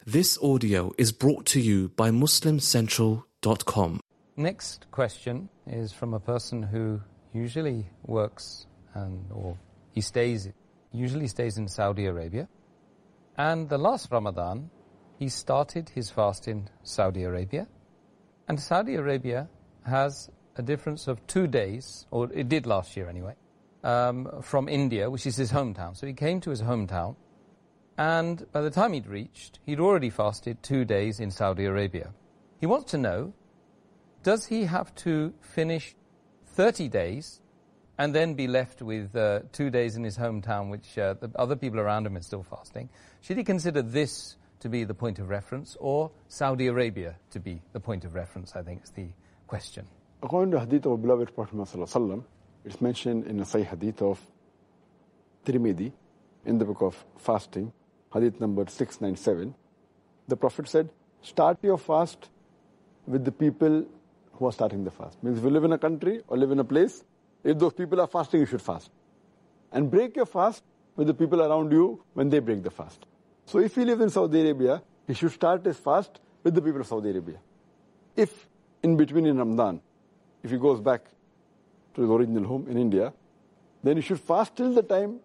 This audio is brought to you by MuslimCentral.com. Next question is from a person who usually works usually stays in Saudi Arabia. And the last Ramadan, he started his fast in Saudi Arabia. And Saudi Arabia has a difference of 2 days, or it did last year anyway, from India, which is his hometown. So he came to his hometown, and by the time he'd reached, he'd already fasted 2 days in Saudi Arabia. He wants to know, does he have to finish 30 days and then be left with 2 days in his hometown, which the other people around him are still fasting? Should he consider this to be the point of reference, or Saudi Arabia to be the point of reference, I think is the question. According to hadith of beloved Prophet Muhammad, it's mentioned in a Sahih hadith of Tirmidhi, in the book of fasting, hadith number 697. The Prophet said, start your fast with the people who are starting the fast. Means if you live in a country or live in a place, if those people are fasting, you should fast. And break your fast with the people around you when they break the fast. So if he lives in Saudi Arabia, he should start his fast with the people of Saudi Arabia. If in between in Ramadan, if he goes back to his original home in India, then he should fast till the time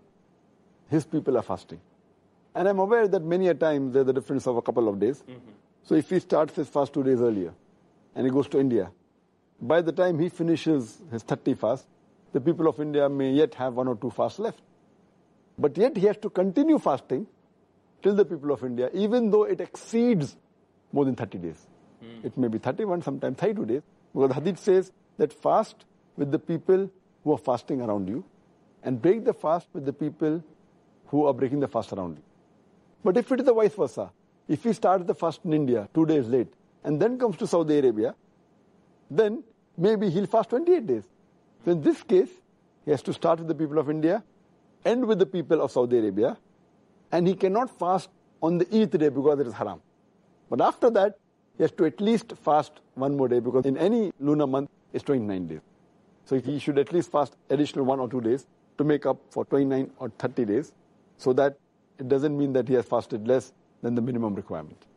his people are fasting. And I'm aware that many a time there's a difference of a couple of days. Mm-hmm. So if he starts his fast 2 days earlier and he goes to India, by the time he finishes his 30 fast, the people of India may yet have 1 or 2 fasts left. But yet he has to continue fasting till the people of India, even though it exceeds more than 30 days. It may be 31, sometimes 32 days. Because the hadith says that fast with the people who are fasting around you and break the fast with the people who are breaking the fast around you. But if it is the vice versa, if he starts the fast in India 2 days late and then comes to Saudi Arabia, then maybe he'll fast 28 days. So in this case, he has to start with the people of India, end with the people of Saudi Arabia, and he cannot fast on the Eid day because it is haram. But after that, he has to at least fast 1 more day, because in any lunar month, it's 29 days. So he should at least fast additional 1 or 2 days to make up for 29 or 30 days, so that it doesn't mean that he has fasted less than the minimum requirement.